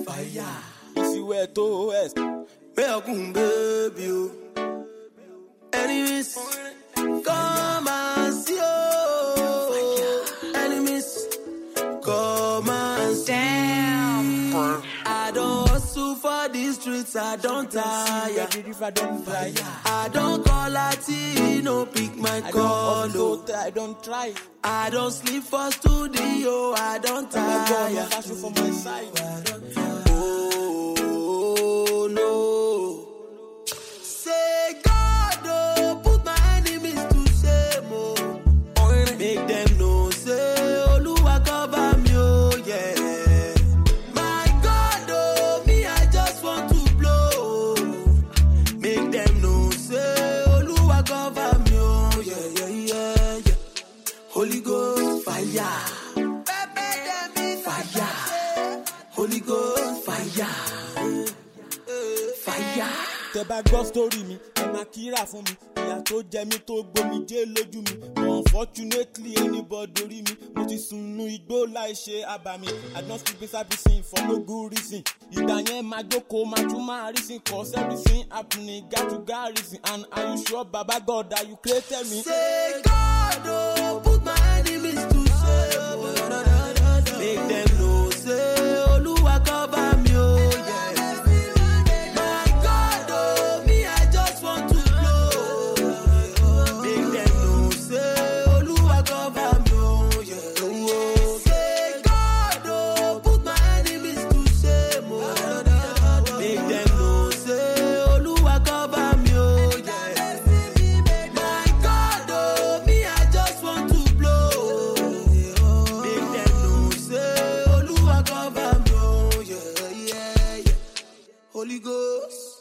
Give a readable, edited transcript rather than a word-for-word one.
fire. Isi where to west. Me akun baby o. Enemies, come and see oh. Enemies, come and see. Damn. I don't hustle for these streets, I don't tire. I don't call Lati, no pick my call. I don't try. I don't sleep for studio, I don't tire. I for my side. Oh no. Say God, oh, put my enemies to shame, oh. Make them know, say Oluwa cover me, oh yeah. My God, oh, me I just want to blow. Make them know, say Oluwa cover me, oh yeah. Holy Ghost fire. Fire. Holy Ghost fire. Fire. Tẹ́ bá gbọ́ story mi, ẹ máa kíra fún mi. Ìyà tó jẹ mí tó gbomi jẹ́ lójú mi. But unfortunately, anybody rí mi. Mo ti sùnú igbó láì ṣe àbàmì. I don't sleep inside prison for no good reason. Ìgbà yẹn máa jókòó, máa tún máa reason. Cause everything happening, got to get reason. And are you sure, Baba God, that you created me? Say God, oh, put my enemies to shame. Make them know, say Oluwa cover me, oh yeah. My God, oh, me I just want to blow. Make them know, say Oluwa cover me, oh yeah. Say God, oh, put my enemies to shame, oh. Make them know, say Oluwa cover me, oh yeah. My God, oh, me I just want to blow. Make them know, say Oluwa cover me, oh yeah. Holy Ghost.